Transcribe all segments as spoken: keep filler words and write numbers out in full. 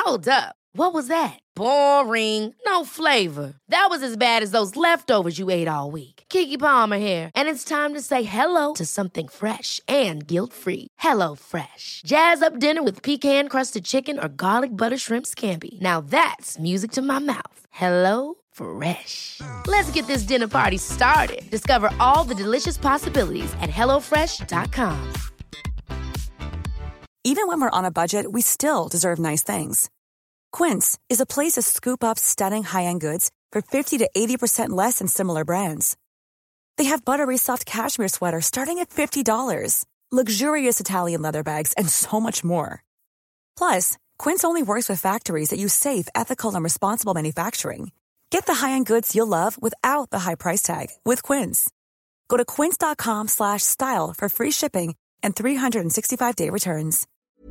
Hold up. What was that? Boring. No flavor. That was as bad as those leftovers you ate all week. Keke Palmer here, and it's time to say hello to something fresh and guilt-free. Hello Fresh. Jazz up dinner with pecan-crusted chicken or garlic butter shrimp scampi. Now that's music to my mouth. Hello Fresh. Let's get this dinner party started. Discover all the delicious possibilities at hello fresh dot com. Even when we're on a budget, we still deserve nice things. Quince is a place to scoop up stunning high-end goods for fifty to eighty percent less than similar brands. They have buttery soft cashmere sweaters starting at fifty dollars, luxurious Italian leather bags, and so much more. Plus, Quince only works with factories that use safe, ethical, and responsible manufacturing. Get the high-end goods you'll love without the high price tag with Quince. Go to quince.com slash style for free shipping and three sixty-five day returns.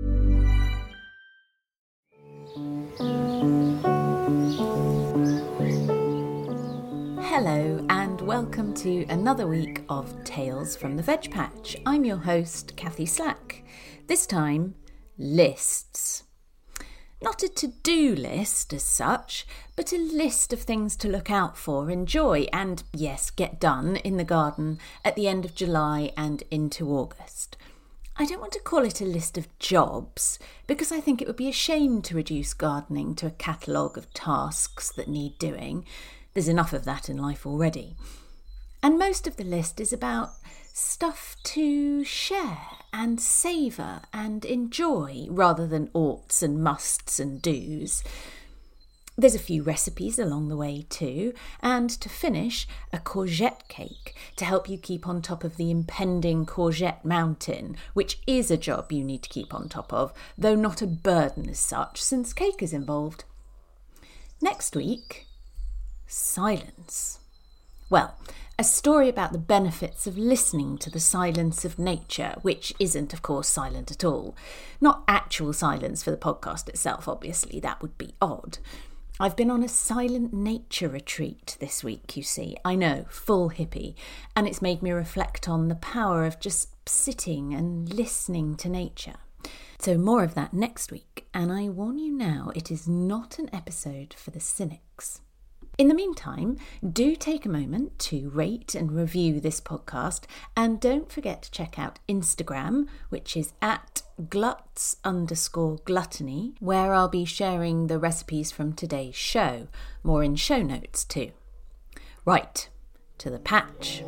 Hello and welcome to another week of Tales from the Veg Patch. I'm your host, Kathy Slack. This time, lists. Not a to-do list as such, but a list of things to look out for, enjoy and, yes, get done in the garden at the end of July and into August. I don't want to call it a list of jobs, because I think it would be a shame to reduce gardening to a catalogue of tasks that need doing. There's enough of that in life already. And most of the list is about stuff to share and savour and enjoy, rather than oughts and musts and do's. There's a few recipes along the way too, and to finish, a courgette cake to help you keep on top of the impending courgette mountain, which is a job you need to keep on top of, though not a burden as such, since cake is involved. Next week, silence. Well, a story about the benefits of listening to the silence of nature, which isn't, of course, silent at all. Not actual silence for the podcast itself, obviously, that would be odd. I've been on a silent nature retreat this week, you see. I know, full hippie, and it's made me reflect on the power of just sitting and listening to nature. So more of that next week, and I warn you now, it is not an episode for the cynics. In the meantime, do take a moment to rate and review this podcast, and don't forget to check out Instagram, which is at gluts underscore gluttony, where I'll be sharing the recipes from today's show. More in show notes too. Right, to the patch.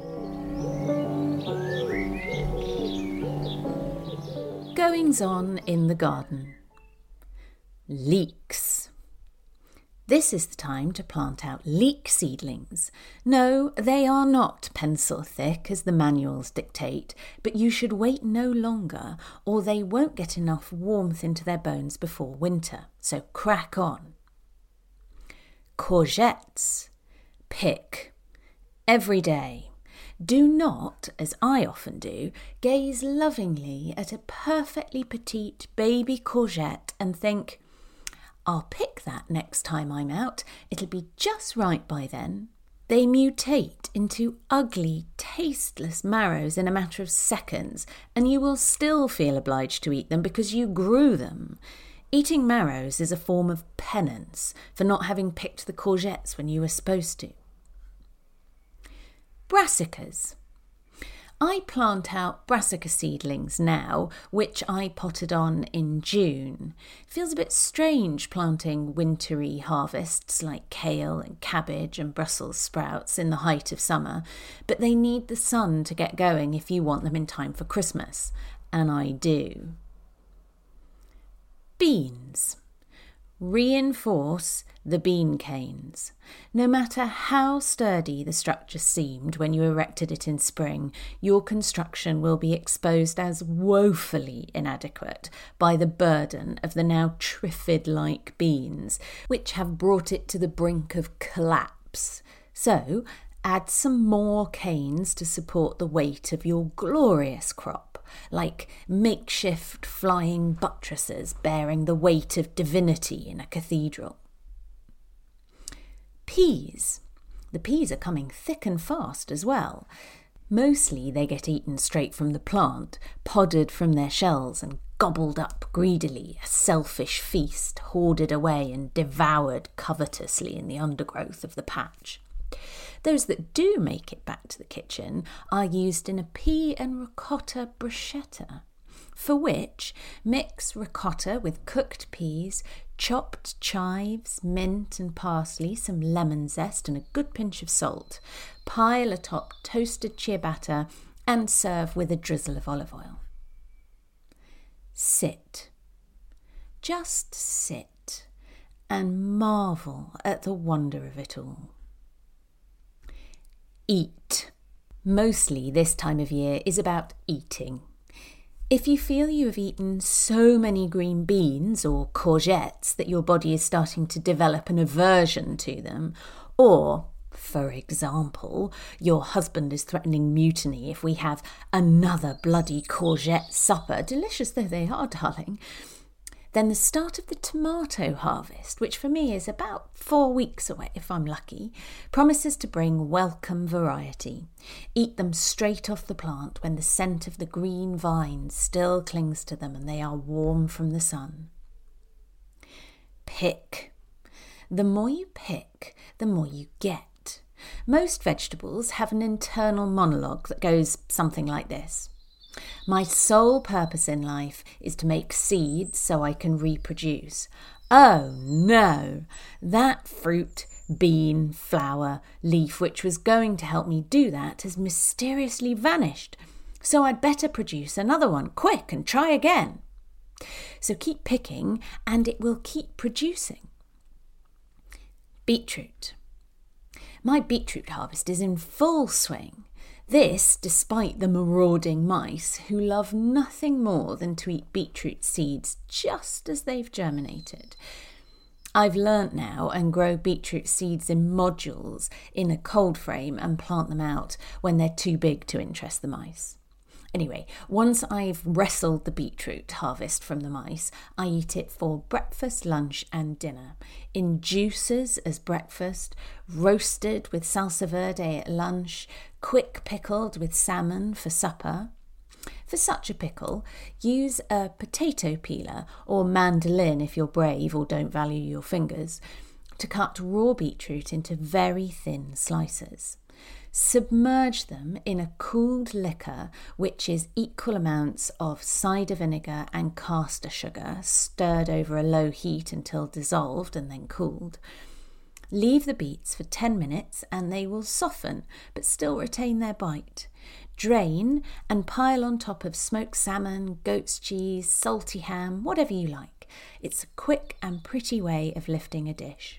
Goings on in the garden. Leeks. This is the time to plant out leek seedlings. No, they are not pencil thick as the manuals dictate, but you should wait no longer or they won't get enough warmth into their bones before winter. So crack on. Courgettes. Pick. Every day. Do not, as I often do, gaze lovingly at a perfectly petite baby courgette and think, I'll pick that next time I'm out. It'll be just right by then. They mutate into ugly, tasteless marrows in a matter of seconds, and you will still feel obliged to eat them because you grew them. Eating marrows is a form of penance for not having picked the courgettes when you were supposed to. Brassicas. I plant out brassica seedlings now, which I potted on in June. Feels a bit strange planting wintry harvests like kale and cabbage and Brussels sprouts in the height of summer, but they need the sun to get going if you want them in time for Christmas, and I do. Beans. Reinforce the bean canes. No matter how sturdy the structure seemed when you erected it in spring, your construction will be exposed as woefully inadequate by the burden of the now triffid-like beans, which have brought it to the brink of collapse. So, add some more canes to support the weight of your glorious crop, like makeshift flying buttresses bearing the weight of divinity in a cathedral. Peas. The peas are coming thick and fast as well. Mostly they get eaten straight from the plant, podded from their shells and gobbled up greedily, a selfish feast hoarded away and devoured covetously in the undergrowth of the patch. Those that do make it back to the kitchen are used in a pea and ricotta bruschetta, for which mix ricotta with cooked peas, chopped chives, mint and parsley, some lemon zest and a good pinch of salt. Pile atop toasted ciabatta and serve with a drizzle of olive oil. Sit. Just sit and marvel at the wonder of it all. Eat. Mostly this time of year is about eating. If you feel you have eaten so many green beans or courgettes that your body is starting to develop an aversion to them, or, for example, your husband is threatening mutiny if we have another bloody courgette supper, delicious though they are, darling, then the start of the tomato harvest, which for me is about four weeks away if I'm lucky, promises to bring welcome variety. Eat them straight off the plant when the scent of the green vines still clings to them and they are warm from the sun. Pick. The more you pick, the more you get. Most vegetables have an internal monologue that goes something like this. My sole purpose in life is to make seeds so I can reproduce. Oh no, that fruit, bean, flower, leaf which was going to help me do that has mysteriously vanished. So I'd better produce another one quick and try again. So keep picking and it will keep producing. Beetroot. My beetroot harvest is in full swing. This despite the marauding mice who love nothing more than to eat beetroot seeds just as they've germinated. I've learnt now and grow beetroot seeds in modules in a cold frame and plant them out when they're too big to interest the mice. Anyway, once I've wrestled the beetroot harvest from the mice, I eat it for breakfast, lunch and dinner. In juices as breakfast, roasted with salsa verde at lunch, quick pickled with salmon for supper. For such a pickle, use a potato peeler or mandolin if you're brave or don't value your fingers, to cut raw beetroot into very thin slices. Submerge them in a cooled liquor, which is equal amounts of cider vinegar and caster sugar, stirred over a low heat until dissolved and then cooled. Leave the beets for ten minutes and they will soften, but still retain their bite. Drain and pile on top of smoked salmon, goat's cheese, salty ham, whatever you like. It's a quick and pretty way of lifting a dish.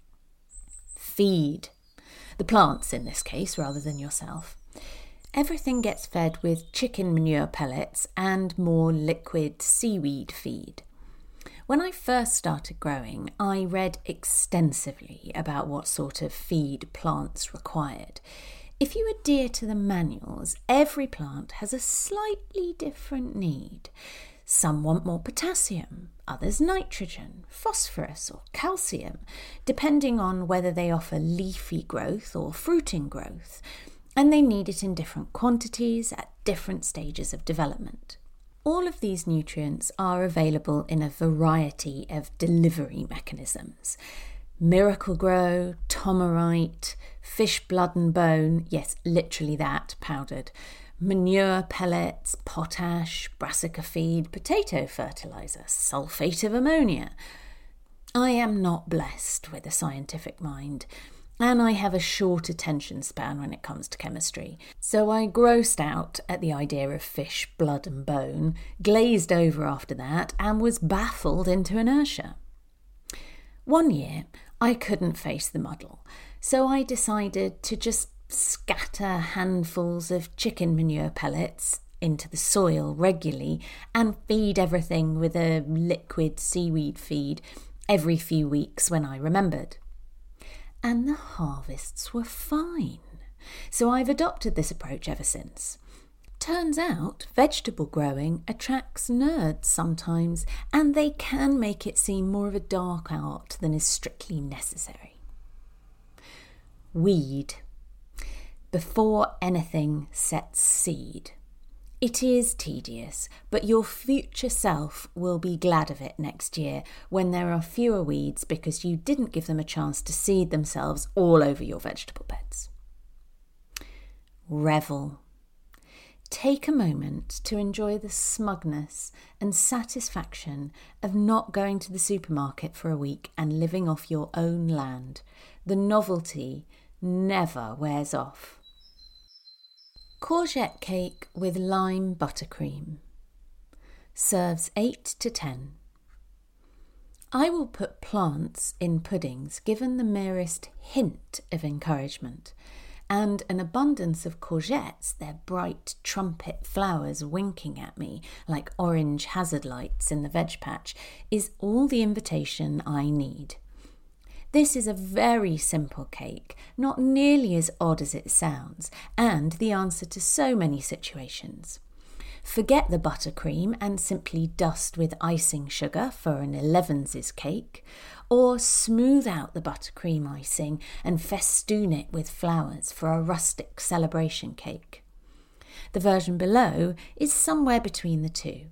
Feed. The plants in this case, rather than yourself. Everything gets fed with chicken manure pellets and more liquid seaweed feed. When I first started growing, I read extensively about what sort of feed plants required. If you adhere to the manuals, every plant has a slightly different need. Some want more potassium, others nitrogen, phosphorus or calcium, depending on whether they offer leafy growth or fruiting growth, and they need it in different quantities at different stages of development. All of these nutrients are available in a variety of delivery mechanisms. Miracle-Gro, Tomerite, fish blood and bone, yes, literally that, powdered, manure pellets, potash, brassica feed, potato fertiliser, sulphate of ammonia. I am not blessed with a scientific mind, and I have a short attention span when it comes to chemistry, so I grossed out at the idea of fish, blood and bone, glazed over after that, and was baffled into inertia. One year, I couldn't face the muddle, so I decided to just scatter handfuls of chicken manure pellets into the soil regularly and feed everything with a liquid seaweed feed every few weeks when I remembered. And the harvests were fine. So I've adopted this approach ever since. Turns out vegetable growing attracts nerds sometimes, and they can make it seem more of a dark art than is strictly necessary. Weed. Before anything sets seed. It is tedious, but your future self will be glad of it next year when there are fewer weeds because you didn't give them a chance to seed themselves all over your vegetable beds. Revel. Take a moment to enjoy the smugness and satisfaction of not going to the supermarket for a week and living off your own land. The novelty never wears off. Courgette cake with lime buttercream. Serves eight to ten. I will put plants in puddings given the merest hint of encouragement, and an abundance of courgettes, their bright trumpet flowers winking at me like orange hazard lights in the veg patch, is all the invitation I need. This is a very simple cake, not nearly as odd as it sounds, and the answer to so many situations. Forget the buttercream and simply dust with icing sugar for an elevenses cake, or smooth out the buttercream icing and festoon it with flowers for a rustic celebration cake. The version below is somewhere between the two.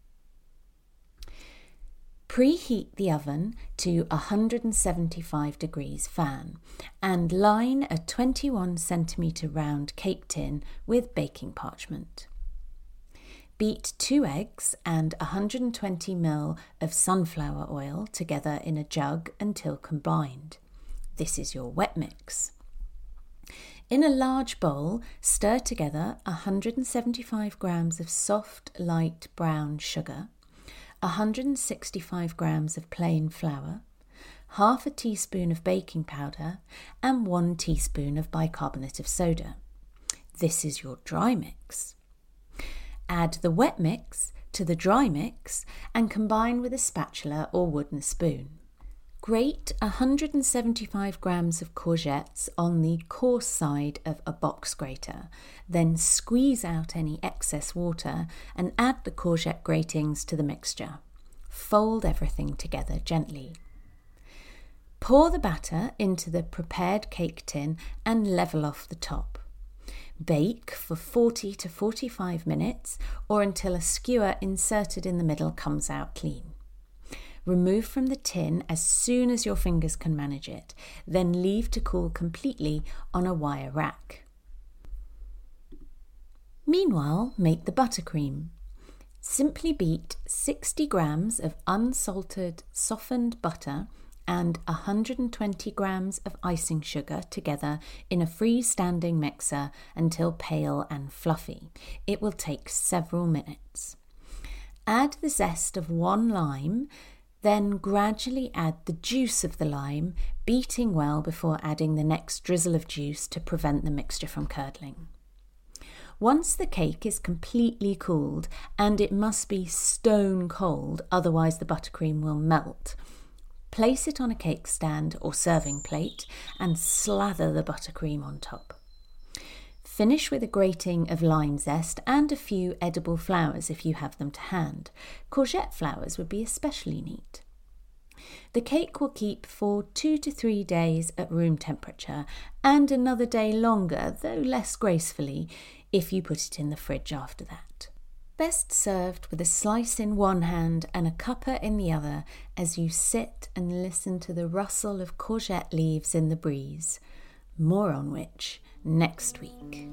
Preheat the oven to one hundred seventy-five degrees fan and line a twenty-one centimetre round cake tin with baking parchment. Beat two eggs and one hundred twenty milliliters of sunflower oil together in a jug until combined. This is your wet mix. In a large bowl, stir together one hundred seventy-five grams of soft, light brown sugar, one hundred sixty-five grams of plain flour, half a teaspoon of baking powder, and one teaspoon of bicarbonate of soda. This is your dry mix. Add the wet mix to the dry mix and combine with a spatula or wooden spoon. Grate one hundred seventy-five grams of courgettes on the coarse side of a box grater, then squeeze out any excess water and add the courgette gratings to the mixture. Fold everything together gently. Pour the batter into the prepared cake tin and level off the top. Bake for forty to forty-five minutes or until a skewer inserted in the middle comes out clean. Remove from the tin as soon as your fingers can manage it, then leave to cool completely on a wire rack. Meanwhile, make the buttercream. Simply beat sixty grams of unsalted softened butter and one hundred twenty grams of icing sugar together in a freestanding mixer until pale and fluffy. It will take several minutes. Add the zest of one lime, then gradually add the juice of the lime, beating well before adding the next drizzle of juice to prevent the mixture from curdling. Once the cake is completely cooled, and it must be stone cold, otherwise the buttercream will melt, place it on a cake stand or serving plate and slather the buttercream on top. Finish with a grating of lime zest and a few edible flowers if you have them to hand. Courgette flowers would be especially neat. The cake will keep for two to three days at room temperature and another day longer, though less gracefully, if you put it in the fridge after that. Best served with a slice in one hand and a cuppa in the other as you sit and listen to the rustle of courgette leaves in the breeze. More on which next week.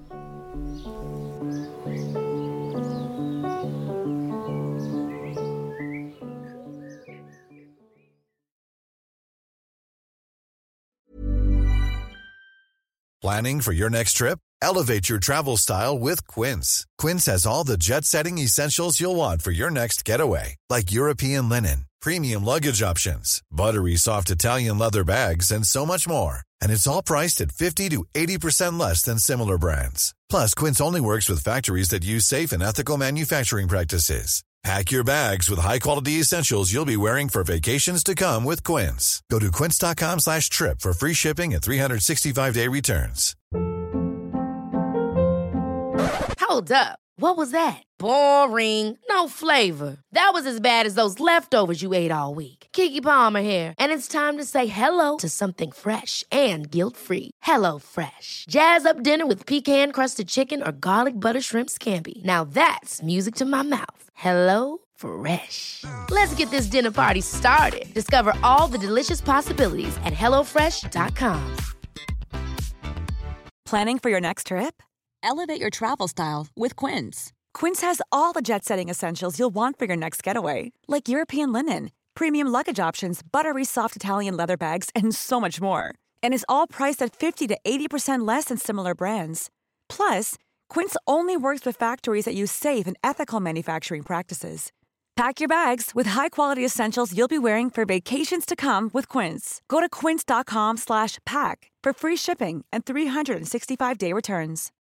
Planning for your next trip? Elevate your travel style with Quince. Quince has all the jet-setting essentials you'll want for your next getaway, like European linen, premium luggage options, buttery soft Italian leather bags, and so much more. And it's all priced at fifty to eighty percent less than similar brands. Plus, Quince only works with factories that use safe and ethical manufacturing practices. Pack your bags with high-quality essentials you'll be wearing for vacations to come with Quince. Go to quince.com slash trip for free shipping and three sixty-five day returns. Hold up. What was that? Boring. No flavor. That was as bad as those leftovers you ate all week. Keke Palmer here, and it's time to say hello to something fresh and guilt-free. Hello Fresh. Jazz up dinner with pecan-crusted chicken or garlic butter shrimp scampi. Now that's music to my mouth. Hello Fresh. Let's get this dinner party started. Discover all the delicious possibilities at hello fresh dot com. Planning for your next trip? Elevate your travel style with Quince. Quince has all the jet-setting essentials you'll want for your next getaway, like European linen, premium luggage options, buttery soft Italian leather bags, and so much more. And is all priced at fifty to eighty percent less than similar brands. Plus, Quince only works with factories that use safe and ethical manufacturing practices. Pack your bags with high-quality essentials you'll be wearing for vacations to come with Quince. Go to quince dot com slash pack for free shipping and three sixty-five day returns.